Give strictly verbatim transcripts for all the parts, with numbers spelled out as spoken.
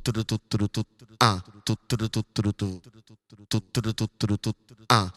Ah, ah,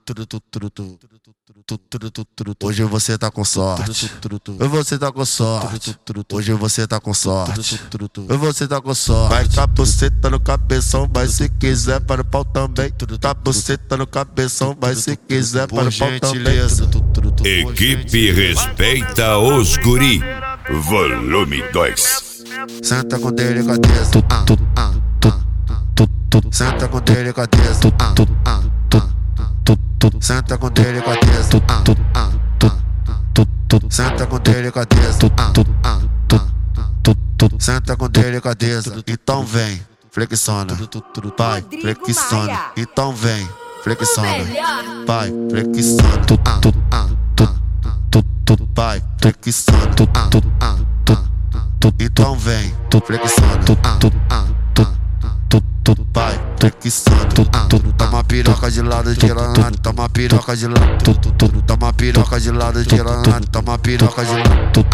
hoje você tá com sorte. Você tá com sorte. Hoje você tá com sorte. Você tá com sorte. Vai tá buceta no cabeção, mas se quiser para o pau também. Tá buceta no cabeção, mas se quiser para o pau também. Equipe respeita os guri. Volume dois. Senta com delicadeza. Ah, ah, senta com delicadeza. Ah, ah, senta com delicadeza. Ah, ah, senta com delicadeza. Ah, ah, senta com delicadeza. Então vem, flexiona. Pai, flexiona. Então vem, flexiona. Pai, flexiona. Ah, ah, pai, flexiona. Ah, ah, então vem, flexiona. Ah, pai, flexiona. Toma piroca de lado de lado, toma piroca de lado, toma piroca de lado de lado, toma piroca de lado,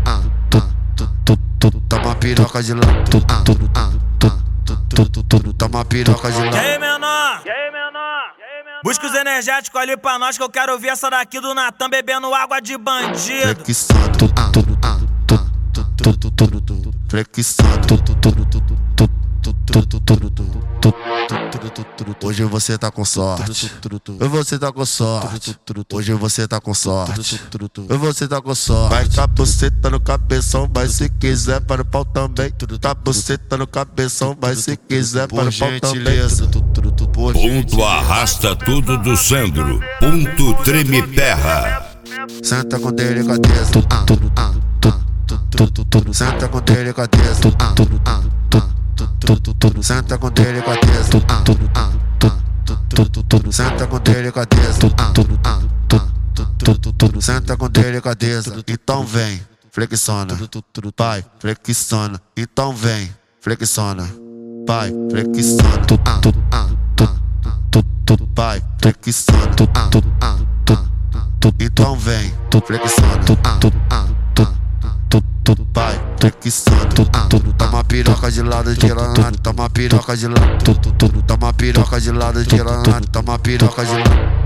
toma piroca de lado, toma piroca de lado. E aí, menor? E aí, menor? Busca os energéticos ali pra nós que eu quero ouvir essa daqui do Natan bebendo água de bandido. Flexiona. Flexiona. Hoje você tá com sorte. Você tá com sorte. Hoje você tá com sorte. Você tá com sorte. Vai tá buceta no cabeção, mas se quiser para o pau também. Tá buceta no cabeção, mas se quiser para o pau também. Ponto arrasta tudo do Sandro. Ponto treme terra. Senta com delicadeza. Ah, ah, senta com delicadeza. Ah, ah, senta com delicadeza. Ah, ah, senta com delicadeza. Ah, ah, senta com delicadeza. Então vem, flexiona. Pai, flexiona. Então vem, flexiona. Pai, flexiona. Ah, ah, pai, flexiona. Ah, ah, então vem, flexiona. Ah, ah, pai, flexiona. Toma piroca de lado de lado, toma piroca de lado, toma piroca de lado de lado, toma piroca de lado.